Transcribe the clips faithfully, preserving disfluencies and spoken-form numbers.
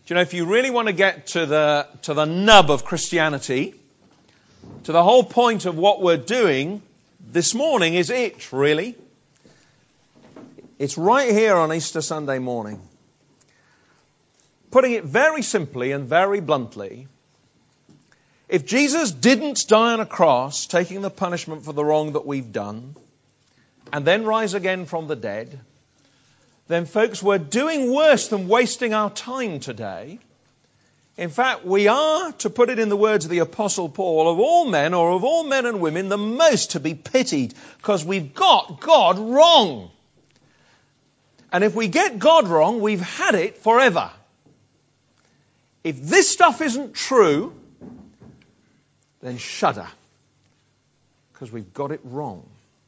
Do you know, if you really want to get to the to the nub of Christianity, to the whole point of what we're doing this morning is it, really. It's right here on Easter Sunday morning. Putting it very simply and very bluntly, if Jesus didn't die on a cross, taking the punishment for the wrong that we've done, and then rise again from the dead, then folks, we're doing worse than wasting our time today. In fact, we are, to put it in the words of the Apostle Paul, of all men, or of all men and women, the most to be pitied, because we've got God wrong. And if we get God wrong, we've had it forever. If this stuff isn't true, then shudder, because we've got it wrong.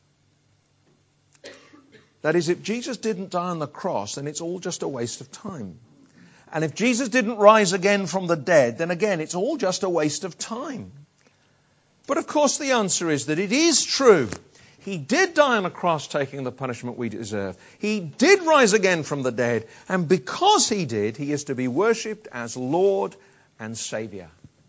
That is, if Jesus didn't die on the cross, then it's all just a waste of time. And if Jesus didn't rise again from the dead, then again, it's all just a waste of time. But of course, the answer is that it is true. He did die on a cross, taking the punishment we deserve. He did rise again from the dead. And because he did, he is to be worshipped as Lord and Savior.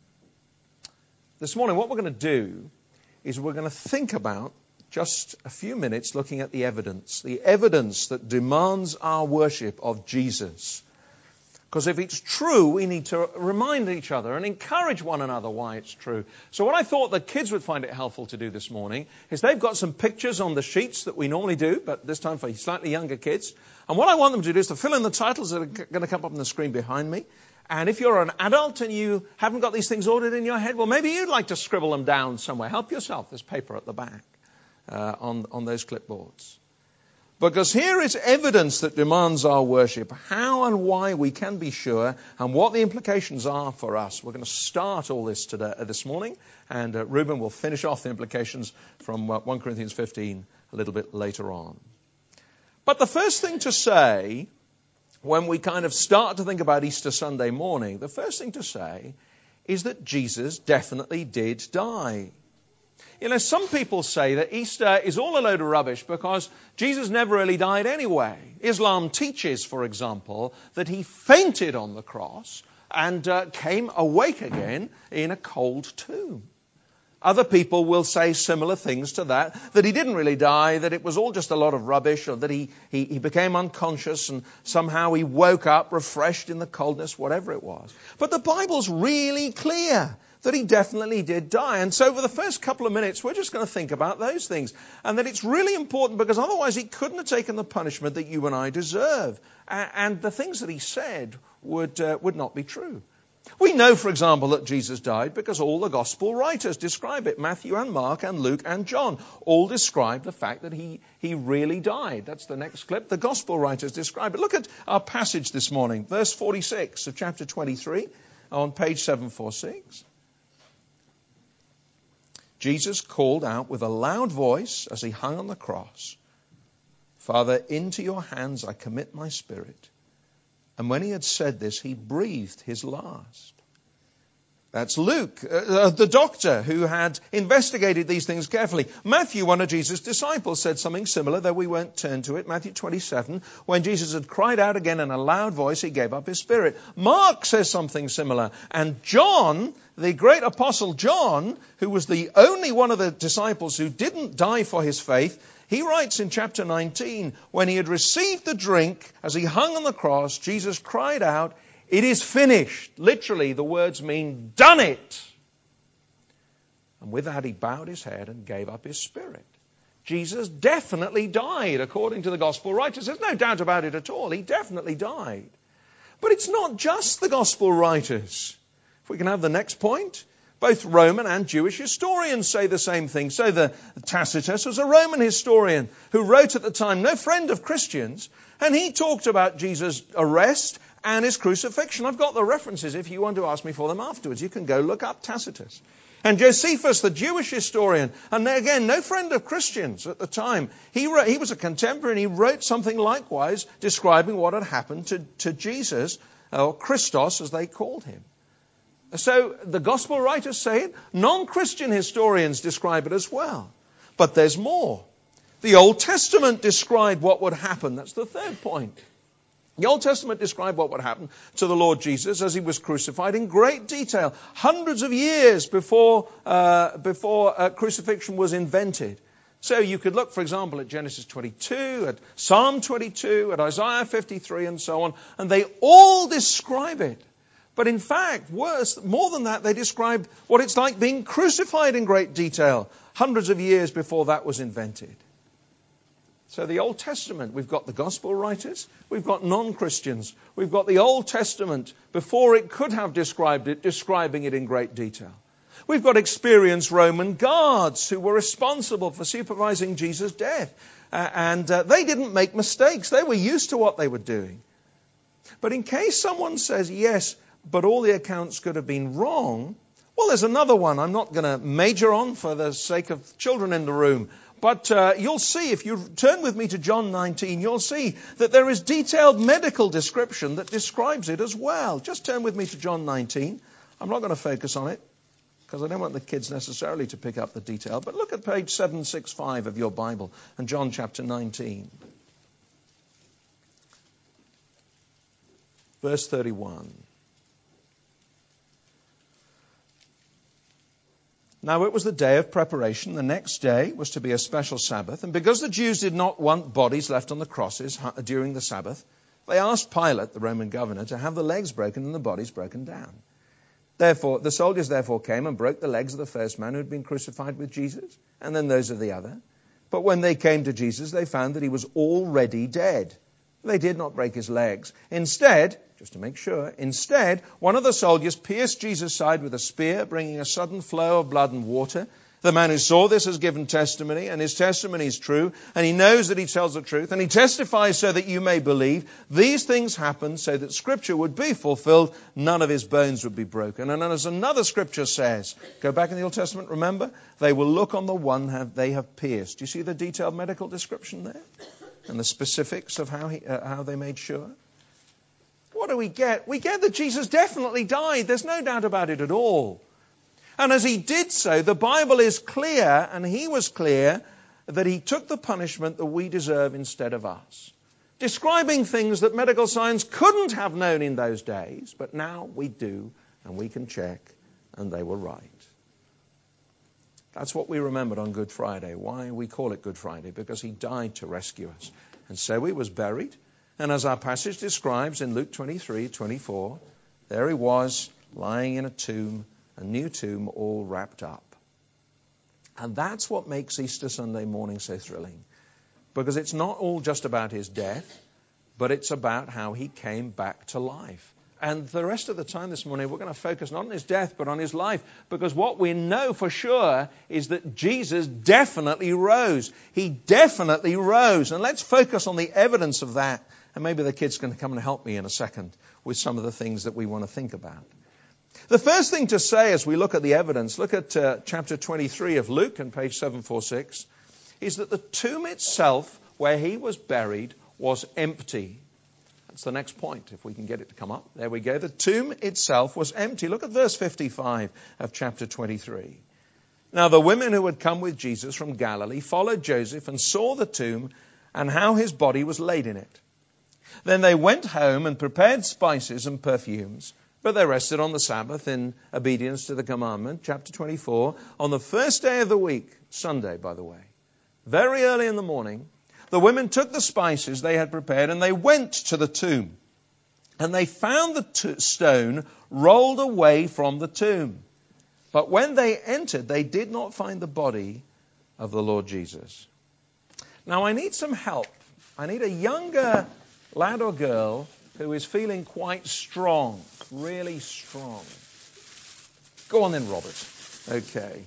This morning, what we're going to do is we're going to think about just a few minutes looking at the evidence, the evidence that demands our worship of Jesus. Because if it's true, we need to remind each other and encourage one another why it's true. So what I thought the kids would find it helpful to do this morning is they've got some pictures on the sheets that we normally do, but this time for slightly younger kids. And what I want them to do is to fill in the titles that are going to come up on the screen behind me. And if you're an adult and you haven't got these things ordered in your head, well, maybe you'd like to scribble them down somewhere. Help yourself. There's paper at the back uh, on, on those clipboards. Because here is evidence that demands our worship, how and why we can be sure, and what the implications are for us. We're going to start all this today, uh, this morning, and uh, Reuben will finish off the implications from uh, First Corinthians fifteen a little bit later on. But the first thing to say, when we kind of start to think about Easter Sunday morning, the first thing to say is that Jesus definitely did die. You know, some people say that Easter is all a load of rubbish because Jesus never really died anyway. Islam teaches, for example, that he fainted on the cross and uh, came awake again in a cold tomb. Other people will say similar things to that, that he didn't really die, that it was all just a lot of rubbish, or that he, he, he became unconscious and somehow he woke up refreshed in the coldness, whatever it was. But the Bible's really clear that he definitely did die. And so for the first couple of minutes, we're just going to think about those things. And that it's really important because otherwise he couldn't have taken the punishment that you and I deserve. And the things that he said would uh, would not be true. We know, for example, that Jesus died because all the gospel writers describe it. Matthew and Mark and Luke and John all describe the fact that he, he really died. That's the next clip. The gospel writers describe it. Look at our passage this morning, verse forty-six of chapter twenty-three on page seven forty-six. Jesus called out with a loud voice as he hung on the cross, "Father, into your hands I commit my spirit." And when he had said this, he breathed his last. That's Luke, uh, the doctor who had investigated these things carefully. Matthew, one of Jesus' disciples, said something similar, though we won't turn to it. Matthew twenty-seven, when Jesus had cried out again in a loud voice, he gave up his spirit. Mark says something similar. And John, the great apostle John, who was the only one of the disciples who didn't die for his faith, he writes in chapter nineteen, when he had received the drink, as he hung on the cross, Jesus cried out, "It is finished." Literally, the words mean, "Done it." And with that, he bowed his head and gave up his spirit. Jesus definitely died, according to the gospel writers. There's no doubt about it at all. He definitely died. But it's not just the gospel writers. If we can have the next point. Both Roman and Jewish historians say the same thing. So the Tacitus was a Roman historian who wrote at the time, no friend of Christians, and he talked about Jesus' arrest and his crucifixion. I've got the references if you want to ask me for them afterwards. You can go look up Tacitus. And Josephus, the Jewish historian, and again, no friend of Christians at the time, he wrote, he was a contemporary and he wrote something likewise describing what had happened to, to Jesus, or Christos as they called him. So the gospel writers say it. Non-Christian historians describe it as well. But there's more. The Old Testament described what would happen. That's the third point. The Old Testament described what would happen to the Lord Jesus as he was crucified in great detail, hundreds of years before, uh, before uh, crucifixion was invented. So you could look, for example, at Genesis twenty-two, at Psalm twenty-two, at Isaiah fifty-three, and so on, and they all describe it. But in fact, worse, more than that, they describe what it's like being crucified in great detail, hundreds of years before that was invented. So the Old Testament, we've got the gospel writers, we've got non-Christians, we've got the Old Testament before it could have described it, describing it in great detail. We've got experienced Roman guards who were responsible for supervising Jesus' death. Uh, and uh, they didn't make mistakes. They were used to what they were doing. But in case someone says, yes, but all the accounts could have been wrong, well, there's another one I'm not going to major on for the sake of children in the room. But uh, you'll see, if you turn with me to John nineteen, you'll see that there is detailed medical description that describes it as well. Just turn with me to John nineteen. I'm not going to focus on it, because I don't want the kids necessarily to pick up the detail. But look at page seven sixty-five of your Bible and John chapter nineteen. Verse thirty-one. Now it was the day of preparation. The next day was to be a special Sabbath. And because the Jews did not want bodies left on the crosses during the Sabbath, they asked Pilate, the Roman governor, to have the legs broken and the bodies broken down. Therefore, the soldiers therefore came and broke the legs of the first man who had been crucified with Jesus, and then those of the other. But when they came to Jesus, they found that he was already dead. They did not break his legs. Instead, just to make sure, instead, one of the soldiers pierced Jesus' side with a spear, bringing a sudden flow of blood and water. The man who saw this has given testimony, and his testimony is true, and he knows that he tells the truth, and he testifies so that you may believe. These things happened so that Scripture would be fulfilled. None of his bones would be broken. And as another Scripture says, go back in the Old Testament, remember, they will look on the one they have pierced. Do you see the detailed medical description there? And the specifics of how he, uh, how they made sure? What do we get? We get that Jesus definitely died. There's no doubt about it at all. And as he did so, the Bible is clear, and he was clear, that he took the punishment that we deserve instead of us. Describing things that medical science couldn't have known in those days, but now we do, and we can check, and they were right. That's what we remembered on Good Friday. Why we call it Good Friday? Because he died to rescue us. And so he was buried. And as our passage describes in Luke twenty-three twenty-four, there he was lying in a tomb, a new tomb all wrapped up. And that's what makes Easter Sunday morning so thrilling. Because it's not all just about his death, but it's about how he came back to life. And the rest of the time this morning, we're going to focus not on his death, but on his life. Because what we know for sure is that Jesus definitely rose. He definitely rose. And let's focus on the evidence of that. And maybe the kids can come and help me in a second with some of the things that we want to think about. The first thing to say as we look at the evidence, look at uh, chapter twenty-three of Luke on page seven forty-six, is that the tomb itself where he was buried was empty. That's the next point, if we can get it to come up. There we go. The tomb itself was empty. Look at verse fifty-five of chapter twenty-three. Now the women who had come with Jesus from Galilee followed Joseph and saw the tomb and how his body was laid in it. Then they went home and prepared spices and perfumes, but they rested on the Sabbath in obedience to the commandment. Chapter twenty-four, on the first day of the week, Sunday, by the way, very early in the morning, the women took the spices they had prepared and they went to the tomb. And they found the t- stone rolled away from the tomb. But when they entered, they did not find the body of the Lord Jesus. Now I need some help. I need a younger lad or girl who is feeling quite strong, really strong. Go on then, Robert. Okay.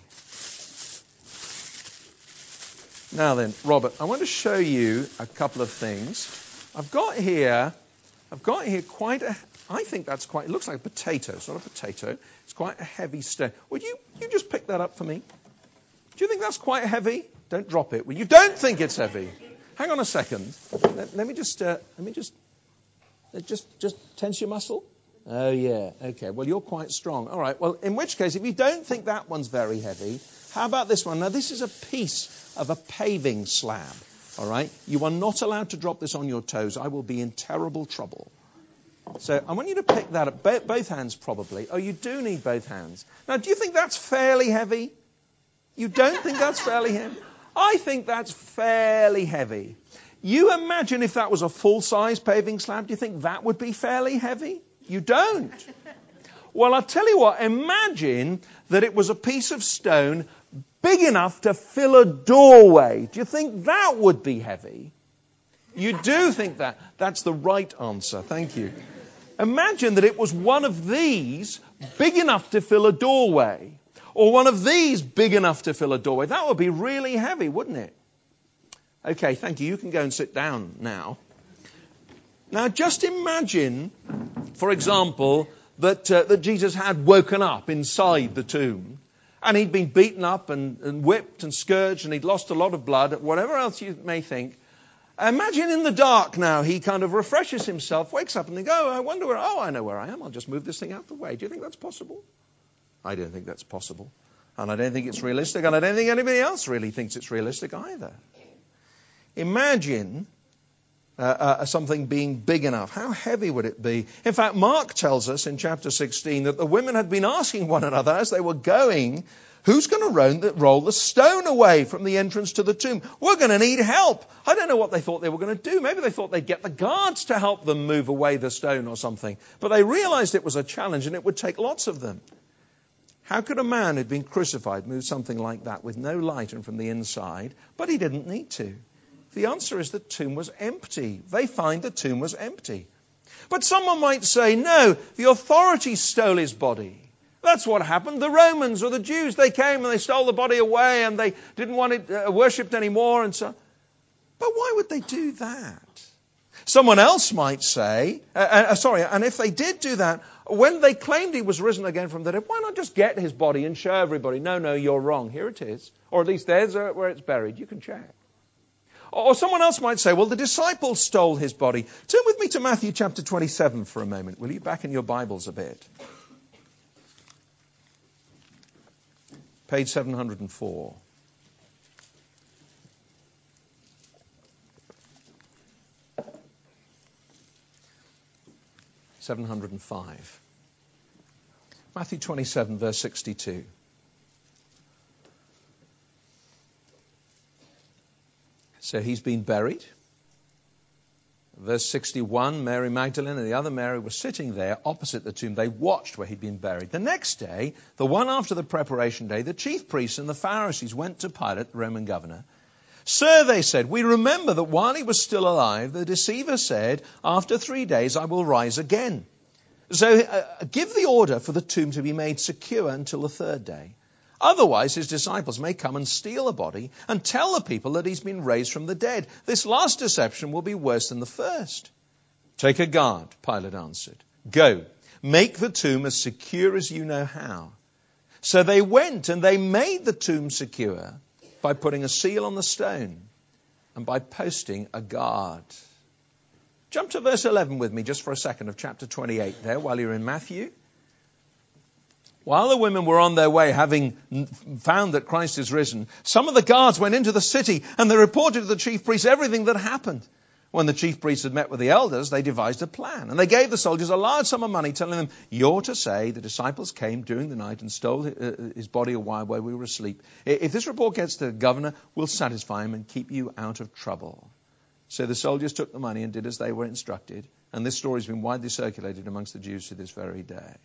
Now then, Robert, I want to show you a couple of things. I've got here, I've got here quite a, I think that's quite, it looks like a potato. It's not a potato. It's quite a heavy stone. Would you, you just pick that up for me? Do you think that's quite heavy? Don't drop it. Well, you don't think it's heavy. Hang on a second. Let, let me just, uh, let me just, uh, just, just tense your muscle. Oh yeah. Okay. Well, you're quite strong. All right. Well, in which case, if you don't think that one's very heavy, how about this one? Now, this is a piece of a paving slab. All right? You are not allowed to drop this on your toes. I will be in terrible trouble. So I want you to pick that up. Bo- both hands, probably. Oh, you do need both hands. Now, do you think that's fairly heavy? You don't think that's fairly heavy? I think that's fairly heavy. You imagine if that was a full-size paving slab, do you think that would be fairly heavy? You don't. Well, I'll tell you what, imagine that it was a piece of stone big enough to fill a doorway. Do you think that would be heavy? You do think that. That's the right answer. Thank you. Imagine that it was one of these big enough to fill a doorway, or one of these big enough to fill a doorway. That would be really heavy, wouldn't it? Okay, thank you. You can go and sit down now. Now, just imagine, for example, that uh, that Jesus had woken up inside the tomb, and he'd been beaten up and, and whipped and scourged, and he'd lost a lot of blood, whatever else you may think. Imagine in the dark now, he kind of refreshes himself, wakes up and thinks, oh, I wonder where, oh, I know where I am. I'll just move this thing out of the way. Do you think that's possible? I don't think that's possible. And I don't think it's realistic, and I don't think anybody else really thinks it's realistic either. Imagine uh, uh, something being big enough. How heavy would it be? In fact, Mark tells us in chapter sixteen that the women had been asking one another as they were going, who's going to roll the, roll the stone away from the entrance to the tomb? We're going to need help. I don't know what they thought they were going to do. Maybe they thought they'd get the guards to help them move away the stone or something. But they realized it was a challenge and it would take lots of them. How could a man who'd been crucified move something like that with no light and from the inside? But he didn't need to. The answer is the tomb was empty. They find the tomb was empty. But someone might say, no, the authorities stole his body. That's what happened. The Romans or the Jews, they came and they stole the body away and they didn't want it uh, worshipped anymore. And so, but why would they do that? Someone else might say, uh, uh, sorry, and if they did do that, when they claimed he was risen again from the dead, why not just get his body and show everybody, no, no, you're wrong. Here it is. Or at least there's where it's buried. You can check. Or someone else might say, well, the disciples stole his body. Turn with me to Matthew chapter twenty-seven for a moment. Will you back in your Bibles a bit? Page seven hundred four. seven hundred five. Matthew twenty-seven, verse sixty-two. So he's been buried. Verse sixty-one, Mary Magdalene and the other Mary were sitting there opposite the tomb. They watched where he'd been buried. The next day, the one after the preparation day, the chief priests and the Pharisees went to Pilate, the Roman governor. Sir, they said, we remember that while he was still alive, the deceiver said, after three days I will rise again. So uh, give the order for the tomb to be made secure until the third day. Otherwise, his disciples may come and steal the body and tell the people that he's been raised from the dead. This last deception will be worse than the first. Take a guard, Pilate answered. Go, make the tomb as secure as you know how. So they went and they made the tomb secure by putting a seal on the stone and by posting a guard. Jump to verse eleven with me just for a second of chapter twenty-eight there while you're in Matthew. While the women were on their way, having found that Christ is risen, some of the guards went into the city and they reported to the chief priests everything that happened. When the chief priests had met with the elders, they devised a plan. And they gave the soldiers a large sum of money, telling them, you're to say the disciples came during the night and stole his body a while while we were asleep. If this report gets to the governor, we'll satisfy him and keep you out of trouble. So the soldiers took the money and did as they were instructed. And this story has been widely circulated amongst the Jews to this very day.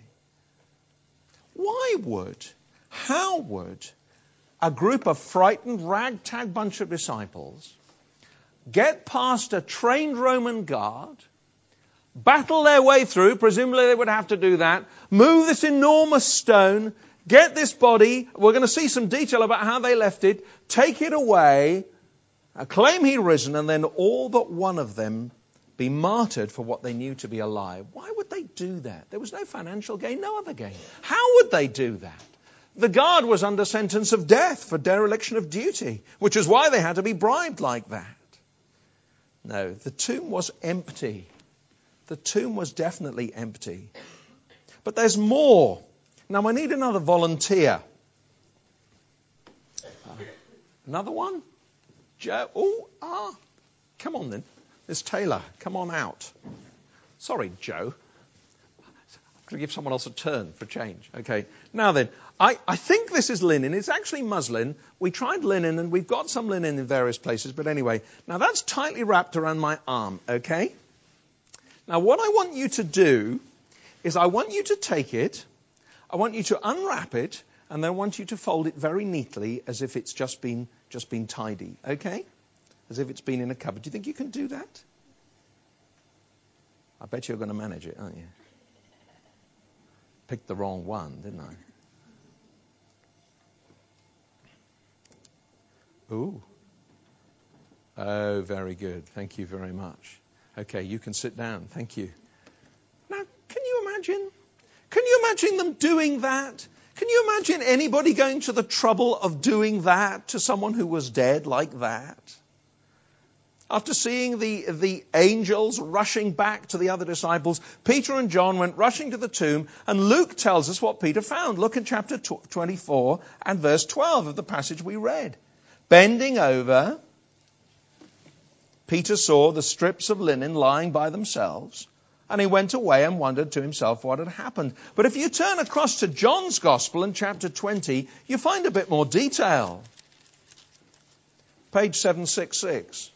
Why would, how would a group of frightened, ragtag bunch of disciples get past a trained Roman guard, battle their way through, presumably they would have to do that, move this enormous stone, get this body, we're going to see some detail about how they left it, take it away, claim he'd risen, and then all but one of them be martyred for what they knew to be a lie? Why would they do that? There was no financial gain, no other gain. How would they do that? The guard was under sentence of death for dereliction of duty, which is why they had to be bribed like that. No, the tomb was empty. The tomb was definitely empty. But there's more. Now I need another volunteer. Uh, another one? Joe. Oh, ah. Come on then. Miss Taylor, come on out. Sorry, Joe. I'm going to give someone else a turn for change. Okay. Now then, I, I think this is linen. It's actually muslin. We tried linen, and we've got some linen in various places. But anyway, now that's tightly wrapped around my arm. Okay. Now what I want you to do is I want you to take it, I want you to unwrap it, and then I want you to fold it very neatly as if it's just been just been tidy. Okay? As if it's been in a cupboard. Do you think you can do that? I bet you're going to manage it, aren't you? Picked the wrong one, didn't I? Ooh. Oh, very good. Thank you very much. Okay, you can sit down. Thank you. Now, can you imagine? Can you imagine them doing that? Can you imagine anybody going to the trouble of doing that to someone who was dead like that? After seeing the, the angels rushing back to the other disciples, Peter and John went rushing to the tomb, and Luke tells us what Peter found. Look at chapter twenty-four and verse twelve of the passage we read. Bending over, Peter saw the strips of linen lying by themselves, and he went away and wondered to himself what had happened. But if you turn across to John's Gospel in chapter twenty, you find a bit more detail. Page seven sixty-six.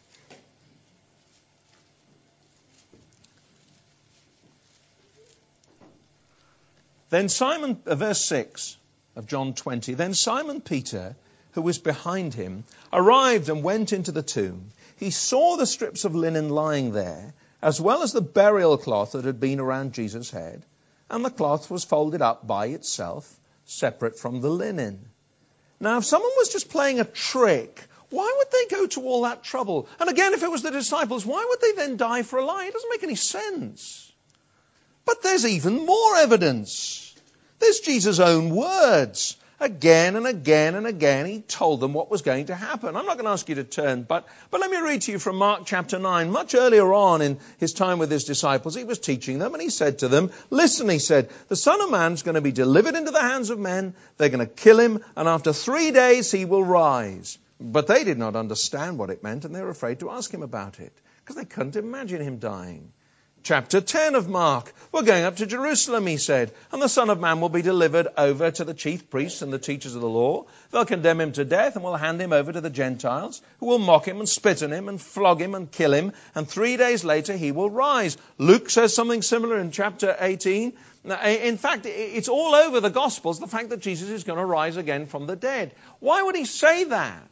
Then Simon, uh, verse six of John twenty, then Simon Peter, who was behind him, arrived and went into the tomb. He saw the strips of linen lying there, as well as the burial cloth that had been around Jesus' head, and the cloth was folded up by itself, separate from the linen. Now, if someone was just playing a trick, why would they go to all that trouble? And again, if it was the disciples, why would they then die for a lie? It doesn't make any sense. But there's even more evidence. There's Jesus' own words. Again and again and again, he told them what was going to happen. I'm not going to ask you to turn, but, but let me read to you from Mark chapter nine. Much earlier on in his time with his disciples, he was teaching them, and he said to them, listen, he said, the Son of Man's going to be delivered into the hands of men. They're going to kill him, and after three days he will rise. But they did not understand what it meant, and they were afraid to ask him about it, because they couldn't imagine him dying. Chapter ten of Mark, we're going up to Jerusalem, he said, and the Son of Man will be delivered over to the chief priests and the teachers of the law. They'll condemn him to death and will hand him over to the Gentiles, who will mock him and spit on him and flog him and kill him, and three days later he will rise. Luke says something similar in chapter eighteen. In fact, it's all over the Gospels, the fact that Jesus is going to rise again from the dead. Why would he say that?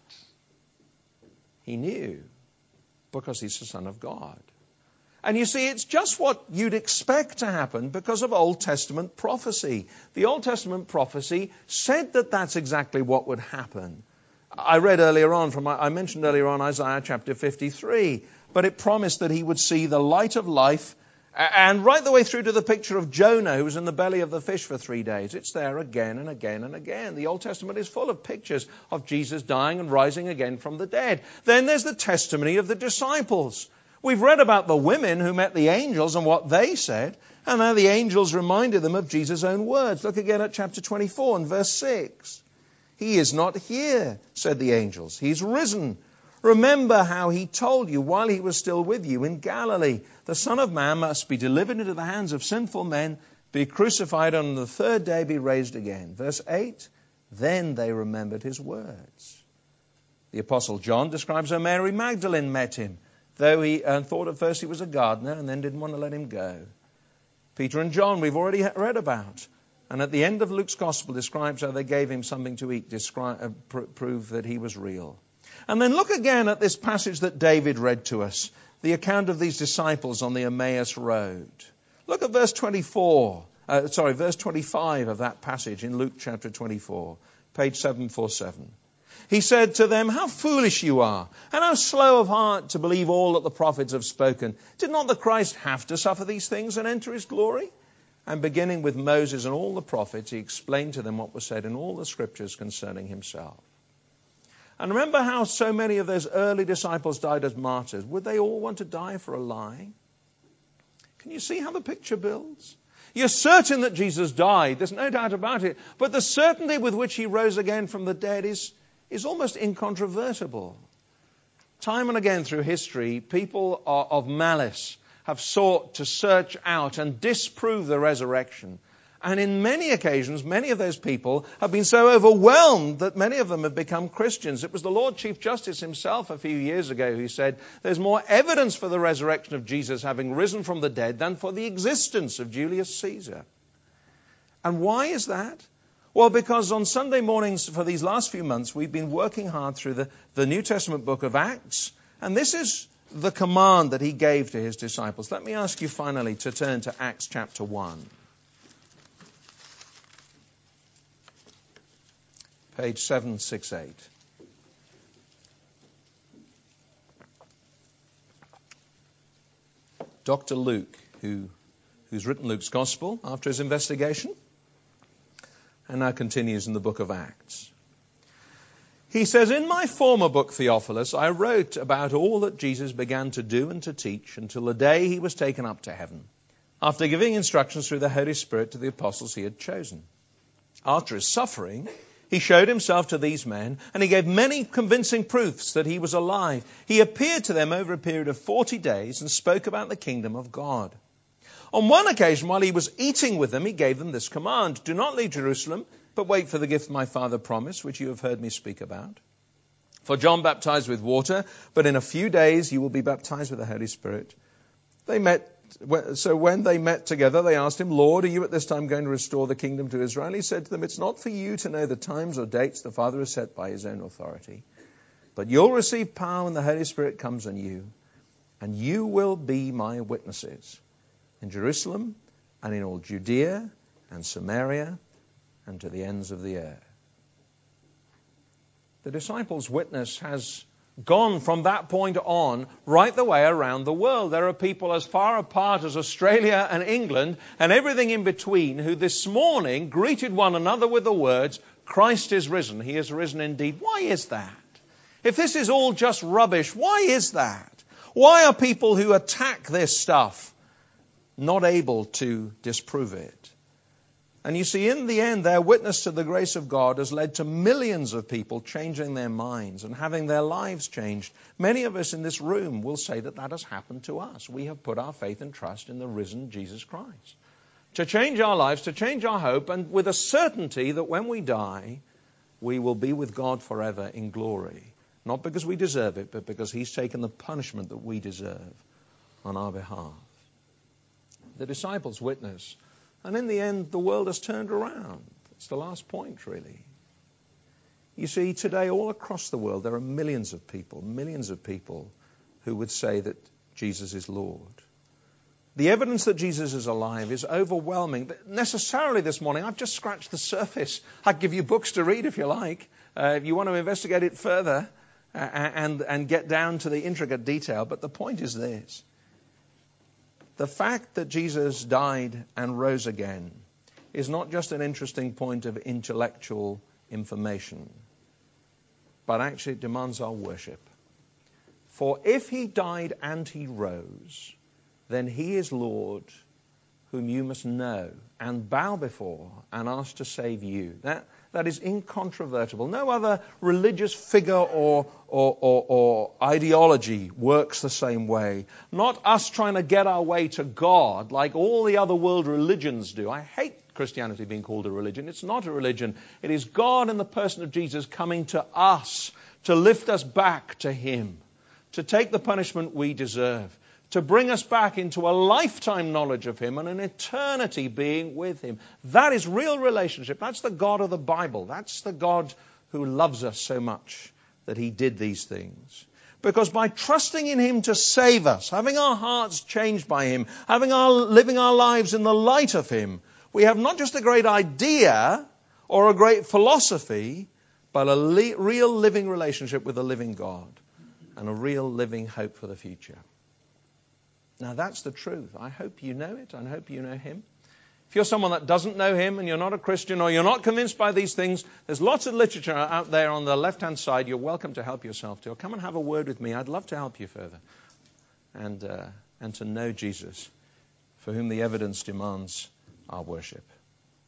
He knew, because he's the Son of God. And you see, it's just what you'd expect to happen because of Old Testament prophecy. The Old Testament prophecy said that that's exactly what would happen. I read earlier on, from I mentioned earlier on Isaiah chapter fifty-three, but it promised that he would see the light of life, and right the way through to the picture of Jonah, who was in the belly of the fish for three days. It's there again and again and again. The Old Testament is full of pictures of Jesus dying and rising again from the dead. Then there's the testimony of the disciples. We've read about the women who met the angels and what they said, and now the angels reminded them of Jesus' own words. Look again at chapter twenty-four and verse six. He is not here, said the angels. He's risen. Remember how he told you while he was still with you in Galilee. The Son of Man must be delivered into the hands of sinful men, be crucified, and on the third day be raised again. Verse eight, then they remembered his words. The Apostle John describes how Mary Magdalene met him, though he uh, thought at first he was a gardener and then didn't want to let him go. Peter and John we've already read about. And at the end of Luke's Gospel describes how they gave him something to eat, describe, uh, pr- prove that he was real. And then look again at this passage that David read to us, the account of these disciples on the Emmaus Road. Look at verse twenty-four, uh, sorry, verse twenty-five of that passage in Luke chapter twenty-four, page seven forty-seven. He said to them, how foolish you are, and how slow of heart to believe all that the prophets have spoken. Did not the Christ have to suffer these things and enter his glory? And beginning with Moses and all the prophets, he explained to them what was said in all the scriptures concerning himself. And remember how so many of those early disciples died as martyrs. Would they all want to die for a lie? Can you see how the picture builds? You're certain that Jesus died. There's no doubt about it. But the certainty with which he rose again from the dead is is almost incontrovertible. Time and again through history, people of malice have sought to search out and disprove the resurrection. And in many occasions, many of those people have been so overwhelmed that many of them have become Christians. It was the Lord Chief Justice himself a few years ago who said, there's more evidence for the resurrection of Jesus having risen from the dead than for the existence of Julius Caesar. And why is that? Well, because on Sunday mornings for these last few months, we've been working hard through the, the New Testament book of Acts. And this is the command that he gave to his disciples. Let me ask you finally to turn to Acts chapter one. Page seven sixty-eight. Doctor Luke, who, who's written Luke's Gospel after his investigation, and now continues in the book of Acts. He says, in my former book, Theophilus, I wrote about all that Jesus began to do and to teach until the day he was taken up to heaven, after giving instructions through the Holy Spirit to the apostles he had chosen. After his suffering, he showed himself to these men, and he gave many convincing proofs that he was alive. He appeared to them over a period of forty days and spoke about the kingdom of God. On one occasion, while he was eating with them, he gave them this command: do not leave Jerusalem, but wait for the gift my Father promised, which you have heard me speak about. For John baptized with water, but in a few days you will be baptized with the Holy Spirit. They met. So when they met together, they asked him, Lord, are you at this time going to restore the kingdom to Israel? He said to them, it's not for you to know the times or dates the Father has set by his own authority, but you'll receive power when the Holy Spirit comes on you, and you will be my witnesses in Jerusalem and in all Judea and Samaria and to the ends of the earth. The disciples' witness has gone from that point on right the way around the world. There are people as far apart as Australia and England and everything in between who this morning greeted one another with the words, Christ is risen. He is risen indeed. Why is that? If this is all just rubbish, why is that? Why are people who attack this stuff not able to disprove it? And you see, in the end, their witness to the grace of God has led to millions of people changing their minds and having their lives changed. Many of us in this room will say that that has happened to us. We have put our faith and trust in the risen Jesus Christ to change our lives, to change our hope, and with a certainty that when we die, we will be with God forever in glory. Not because we deserve it, but because he's taken the punishment that we deserve on our behalf. The disciples' witness. And in the end, the world has turned around. It's the last point, really. You see, today, all across the world, there are millions of people, millions of people who would say that Jesus is Lord. The evidence that Jesus is alive is overwhelming. But necessarily this morning, I've just scratched the surface. I'd give you books to read if you like, uh, if you want to investigate it further uh, and, and get down to the intricate detail. But the point is this. The fact that Jesus died and rose again is not just an interesting point of intellectual information, but actually it demands our worship. For if he died and he rose, then he is Lord, whom you must know and bow before and ask to save you. That, that is incontrovertible. No other religious figure or, or, or, or ideology works the same way. Not us trying to get our way to God like all the other world religions do. I hate Christianity being called a religion. It's not a religion. It is God in the person of Jesus coming to us to lift us back to him, to take the punishment we deserve, to bring us back into a lifetime knowledge of him and an eternity being with him. That is real relationship. That's the God of the Bible. That's the God who loves us so much that he did these things. Because by trusting in him to save us, having our hearts changed by him, having our living our lives in the light of him, we have not just a great idea or a great philosophy, but a li- real living relationship with the living God and a real living hope for the future. Now, that's the truth. I hope you know it. I hope you know him. If you're someone that doesn't know him and you're not a Christian or you're not convinced by these things, there's lots of literature out there on the left-hand side. You're welcome to help yourself to. Or come and have a word with me. I'd love to help you further and, uh, and to know Jesus, for whom the evidence demands our worship.